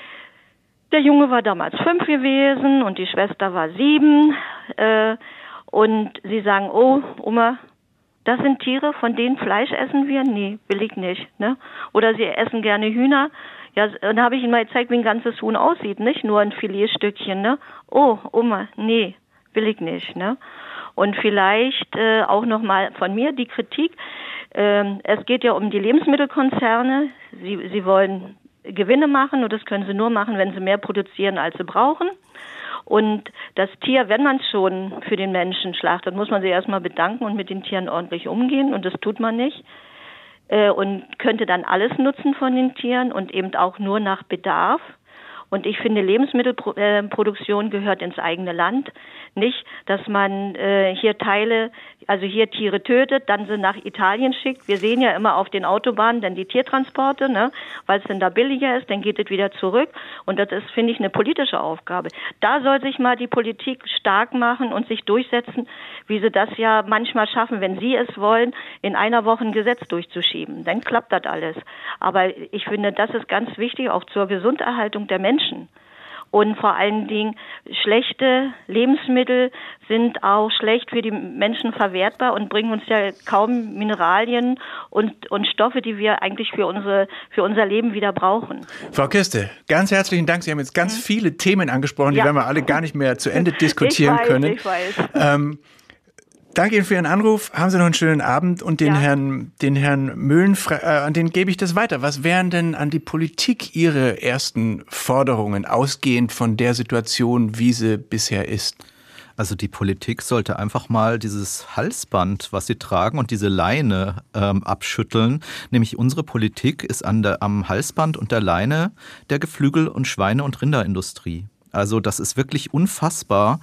Speaker 5: der Junge war damals 5 gewesen und die Schwester war 7, und sie sagen, oh, Oma, das sind Tiere, von denen Fleisch essen wir? Nee, will ich nicht, ne? Oder sie essen gerne Hühner. Ja, dann habe ich ihnen mal gezeigt, wie ein ganzes Huhn aussieht, nicht nur ein Filetstückchen, ne? Oh, Oma, nee, will ich nicht, ne? Und vielleicht auch nochmal von mir die Kritik. Es geht ja um die Lebensmittelkonzerne. Sie wollen Gewinne machen und das können sie nur machen, wenn sie mehr produzieren, als sie brauchen. Und das Tier, wenn man es schon für den Menschen schlachtet, muss man sich erstmal bedanken und mit den Tieren ordentlich umgehen. Und das tut man nicht. Und könnte dann alles nutzen von den Tieren und eben auch nur nach Bedarf. Und ich finde, Lebensmittelproduktion gehört ins eigene Land. Nicht, dass man hier Tiere tötet, dann sie nach Italien schickt. Wir sehen ja immer auf den Autobahnen dann die Tiertransporte, ne, weil es dann da billiger ist, dann geht es wieder zurück. Und das ist, finde ich, eine politische Aufgabe. Da soll sich mal die Politik stark machen und sich durchsetzen, wie sie das ja manchmal schaffen, wenn sie es wollen, in einer Woche ein Gesetz durchzuschieben. Dann klappt das alles. Aber ich finde, das ist ganz wichtig, auch zur Gesunderhaltung der Menschen. Und vor allen Dingen schlechte Lebensmittel sind auch schlecht für die Menschen verwertbar und bringen uns ja kaum Mineralien und Stoffe, die wir eigentlich für unser Leben wieder brauchen.
Speaker 1: Frau Kirste, ganz herzlichen Dank. Sie haben jetzt ganz viele Themen angesprochen, die werden wir alle gar nicht mehr zu Ende diskutieren können.
Speaker 5: Ich weiß.
Speaker 1: Danke Ihnen für Ihren Anruf. Haben Sie noch einen schönen Abend. Und den Herrn Mühlen, an den gebe ich das weiter. Was wären denn an die Politik Ihre ersten Forderungen, ausgehend von der Situation, wie sie bisher ist?
Speaker 2: Also die Politik sollte einfach mal dieses Halsband, was sie tragen, und diese Leine abschütteln. Nämlich unsere Politik ist am Halsband und der Leine der Geflügel- und Schweine- und Rinderindustrie. Also das ist wirklich unfassbar.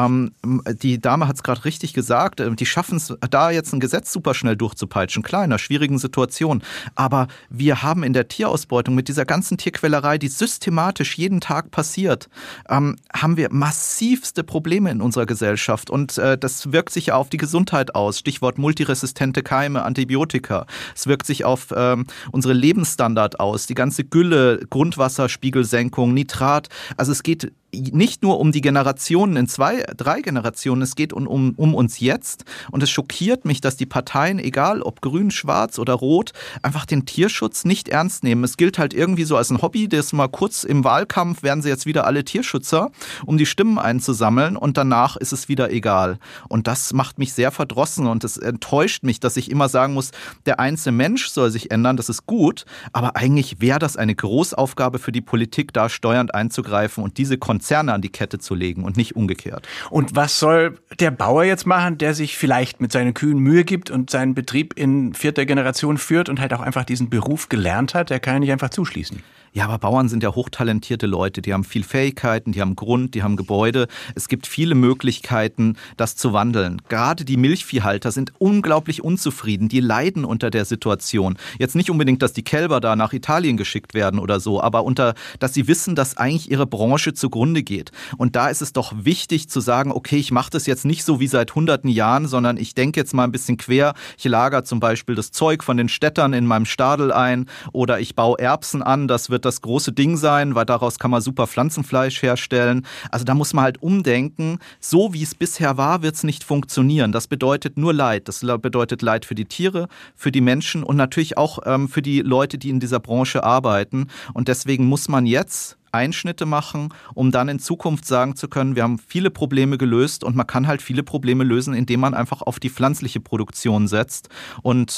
Speaker 2: Die Dame hat es gerade richtig gesagt, die schaffen es da jetzt ein Gesetz super schnell durchzupeitschen, klar, in einer schwierigen Situation. Aber wir haben in der Tierausbeutung mit dieser ganzen Tierquälerei, die systematisch jeden Tag passiert, haben wir massivste Probleme in unserer Gesellschaft. Und das wirkt sich ja auf die Gesundheit aus. Stichwort multiresistente Keime, Antibiotika. Es wirkt sich auf unsere Lebensstandard aus. Die ganze Gülle, Grundwasserspiegelsenkung, Nitrat. Also es geht nicht nur um die Generationen in 2, 3 Generationen, es geht um uns jetzt. Und es schockiert mich, dass die Parteien, egal ob grün, schwarz oder rot, einfach den Tierschutz nicht ernst nehmen. Es gilt halt irgendwie so als ein Hobby, das mal kurz im Wahlkampf werden sie jetzt wieder alle Tierschützer, um die Stimmen einzusammeln, und danach ist es wieder egal. Und das macht mich sehr verdrossen und es enttäuscht mich, dass ich immer sagen muss, der einzelne Mensch soll sich ändern, das ist gut, aber eigentlich wäre das eine Großaufgabe für die Politik, da steuernd einzugreifen und diese Konzerne an die Kette zu legen und nicht umgekehrt.
Speaker 1: Und was soll der Bauer jetzt machen, der sich vielleicht mit seinen Kühen Mühe gibt und seinen Betrieb in 4. Generation führt und halt auch einfach diesen Beruf gelernt hat? Der kann ja nicht einfach zuschließen.
Speaker 2: Ja, aber Bauern sind ja hochtalentierte Leute, die haben viel Fähigkeiten, die haben Grund, die haben Gebäude. Es gibt viele Möglichkeiten, das zu wandeln. Gerade die Milchviehhalter sind unglaublich unzufrieden, die leiden unter der Situation. Jetzt nicht unbedingt, dass die Kälber da nach Italien geschickt werden oder so, aber dass sie wissen, dass eigentlich ihre Branche zugrunde geht. Und da ist es doch wichtig zu sagen, okay, ich mache das jetzt nicht so wie seit hunderten Jahren, sondern ich denke jetzt mal ein bisschen quer. Ich lagere zum Beispiel das Zeug von den Städtern in meinem Stadel ein oder ich baue Erbsen an, das wird das große Ding sein, weil daraus kann man super Pflanzenfleisch herstellen. Also da muss man halt umdenken. So wie es bisher war, wird es nicht funktionieren. Das bedeutet nur Leid. Das bedeutet Leid für die Tiere, für die Menschen und natürlich auch für die Leute, die in dieser Branche arbeiten. Und deswegen muss man jetzt Einschnitte machen, um dann in Zukunft sagen zu können, wir haben viele Probleme gelöst und man kann halt viele Probleme lösen, indem man einfach auf die pflanzliche Produktion setzt. Und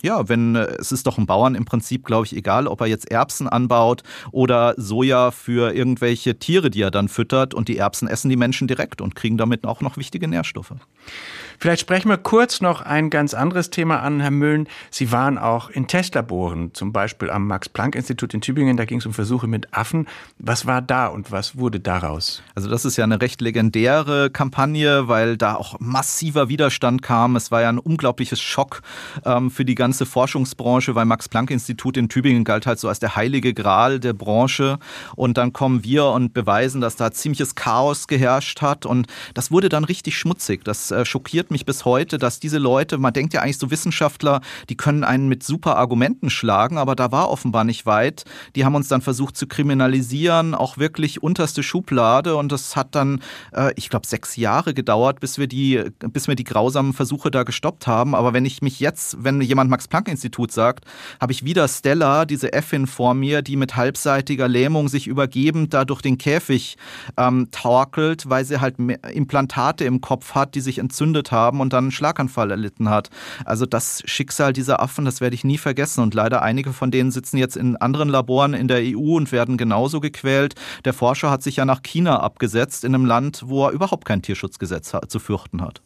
Speaker 2: es ist doch einem Bauern im Prinzip, glaube ich, egal, ob er jetzt Erbsen anbaut oder Soja für irgendwelche Tiere, die er dann füttert, und die Erbsen essen die Menschen direkt und kriegen damit auch noch wichtige Nährstoffe.
Speaker 1: Vielleicht sprechen wir kurz noch ein ganz anderes Thema an, Herr Mühlen. Sie waren auch in Testlaboren, zum Beispiel am Max-Planck-Institut in Tübingen. Da ging es um Versuche mit Affen. Was war da und was wurde daraus?
Speaker 2: Also das ist ja eine recht legendäre Kampagne, weil da auch massiver Widerstand kam. Es war ja ein unglaubliches Schock für die ganze Forschungsbranche, weil Max-Planck-Institut in Tübingen galt halt so als der heilige Gral der Branche. Und dann kommen wir und beweisen, dass da ziemliches Chaos geherrscht hat. Und das wurde dann richtig schmutzig. Das schockiert mich bis heute, dass diese Leute, man denkt ja eigentlich so Wissenschaftler, die können einen mit super Argumenten schlagen, aber da war offenbar nicht weit. Die haben uns dann versucht zu kriminalisieren, auch wirklich unterste Schublade, und das hat dann, ich glaube, 6 Jahre gedauert, bis wir die grausamen Versuche da gestoppt haben. Aber wenn jemand Max-Planck-Institut sagt, habe ich wieder Stella, diese Äffin vor mir, die mit halbseitiger Lähmung sich übergebend da durch den Käfig torkelt, weil sie halt Implantate im Kopf hat, die sich entzündet haben und dann einen Schlaganfall erlitten hat. Also das Schicksal dieser Affen, das werde ich nie vergessen. Und leider einige von denen sitzen jetzt in anderen Laboren in der EU und werden genauso gequält. Der Forscher hat sich ja nach China abgesetzt, in einem Land, wo er überhaupt kein Tierschutzgesetz zu fürchten hat.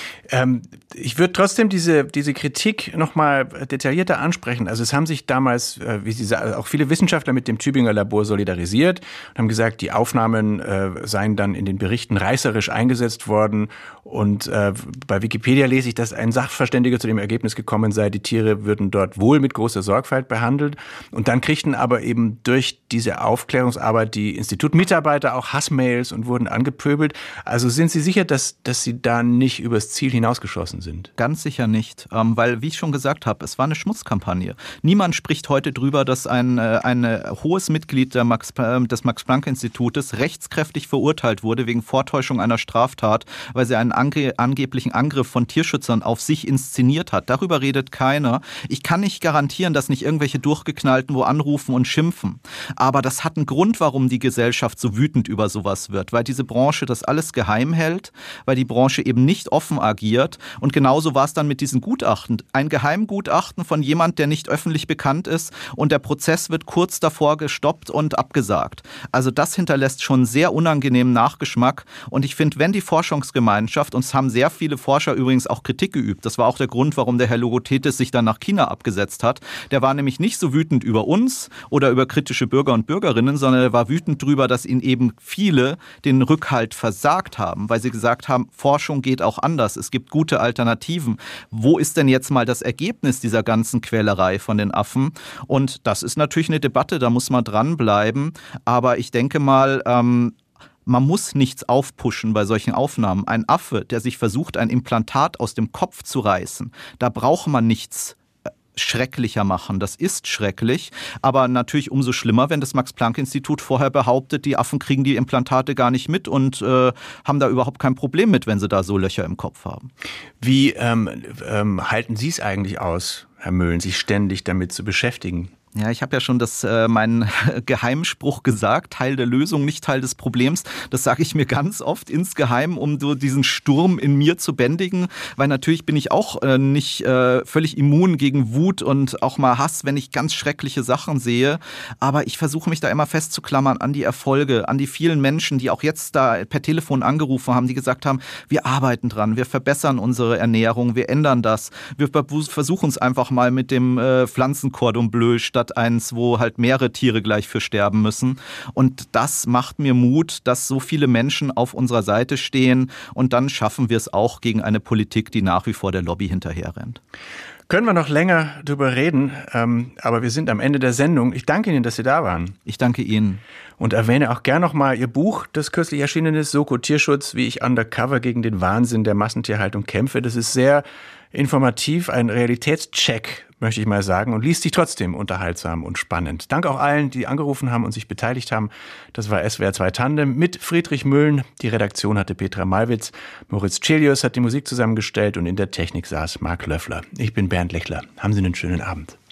Speaker 1: Ich würde trotzdem diese Kritik nochmal detaillierter ansprechen. Also es haben sich damals, wie Sie sagen, auch viele Wissenschaftler mit dem Tübinger Labor solidarisiert und haben gesagt, die Aufnahmen seien dann in den Berichten reißerisch eingesetzt worden. Und bei Wikipedia lese ich, dass ein Sachverständiger zu dem Ergebnis gekommen sei, die Tiere würden dort wohl mit großer Sorgfalt behandelt. Und dann kriegten aber eben durch diese Aufklärungsarbeit die Institutmitarbeiter auch Hassmails und wurden angepöbelt. Also sind Sie sicher, dass Sie da nicht über übers Ziel hinausgeschossen sind.
Speaker 2: Ganz sicher nicht, weil, wie ich schon gesagt habe, es war eine Schmutzkampagne. Niemand spricht heute drüber, dass ein hohes Mitglied des Max-Planck-Institutes rechtskräftig verurteilt wurde wegen Vortäuschung einer Straftat, weil sie einen angeblichen Angriff von Tierschützern auf sich inszeniert hat. Darüber redet keiner. Ich kann nicht garantieren, dass nicht irgendwelche Durchgeknallten wo anrufen und schimpfen. Aber das hat einen Grund, warum die Gesellschaft so wütend über sowas wird, weil diese Branche das alles geheim hält, weil die Branche eben nicht offen agiert. Und genauso war es dann mit diesen Gutachten. Ein Geheimgutachten von jemand, der nicht öffentlich bekannt ist, und der Prozess wird kurz davor gestoppt und abgesagt. Also das hinterlässt schon einen sehr unangenehmen Nachgeschmack. Und ich finde, wenn die Forschungsgemeinschaft, und es haben sehr viele Forscher übrigens auch Kritik geübt, das war auch der Grund, warum der Herr Logothetis sich dann nach China abgesetzt hat, der war nämlich nicht so wütend über uns oder über kritische Bürger und Bürgerinnen, sondern er war wütend darüber, dass ihn eben viele den Rückhalt versagt haben, weil sie gesagt haben, Forschung geht auch anders, es gibt gute Alternativen. Wo ist denn jetzt mal das Ergebnis dieser ganzen Quälerei von den Affen? Und das ist natürlich eine Debatte, da muss man dranbleiben. Aber ich denke mal, man muss nichts aufpushen bei solchen Aufnahmen. Ein Affe, der sich versucht, ein Implantat aus dem Kopf zu reißen, da braucht man nichts schrecklicher machen. Das ist schrecklich, aber natürlich umso schlimmer, wenn das Max-Planck-Institut vorher behauptet, die Affen kriegen die Implantate gar nicht mit und haben da überhaupt kein Problem mit, wenn sie da so Löcher im Kopf haben.
Speaker 1: Wie halten Sie es eigentlich aus, Herr Möhlen, sich ständig damit zu beschäftigen?
Speaker 2: Ja, ich habe ja schon meinen Geheimspruch gesagt, Teil der Lösung, nicht Teil des Problems. Das sage ich mir ganz oft insgeheim, um so diesen Sturm in mir zu bändigen, weil natürlich bin ich auch nicht völlig immun gegen Wut und auch mal Hass, wenn ich ganz schreckliche Sachen sehe. Aber ich versuche mich da immer festzuklammern an die Erfolge, an die vielen Menschen, die auch jetzt da per Telefon angerufen haben, die gesagt haben, wir arbeiten dran, wir verbessern unsere Ernährung, wir ändern das. Wir versuchen es einfach mal mit dem Pflanzencordon bleu statt eins, wo halt mehrere Tiere gleich für sterben müssen. Und das macht mir Mut, dass so viele Menschen auf unserer Seite stehen. Und dann schaffen wir es auch gegen eine Politik, die nach wie vor der Lobby hinterherrennt.
Speaker 1: Können wir noch länger drüber reden, aber wir sind am Ende der Sendung. Ich danke Ihnen, dass Sie da waren.
Speaker 2: Ich danke Ihnen.
Speaker 1: Und erwähne auch gern noch mal Ihr Buch, das kürzlich erschienen ist, Soko Tierschutz, wie ich undercover gegen den Wahnsinn der Massentierhaltung kämpfe. Das ist sehr informativ, ein Realitätscheck, möchte ich mal sagen, und liest sich trotzdem unterhaltsam und spannend. Danke auch allen, die angerufen haben und sich beteiligt haben. Das war SWR 2 Tandem mit Friedrich Möhlen. Die Redaktion hatte Petra Malwitz. Moritz Celius hat die Musik zusammengestellt und in der Technik saß Marc Löffler. Ich bin Bernd Lechler. Haben Sie einen schönen Abend.